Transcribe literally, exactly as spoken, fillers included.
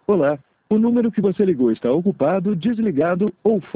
Olá, o número que você ligou está ocupado, desligado ou fora.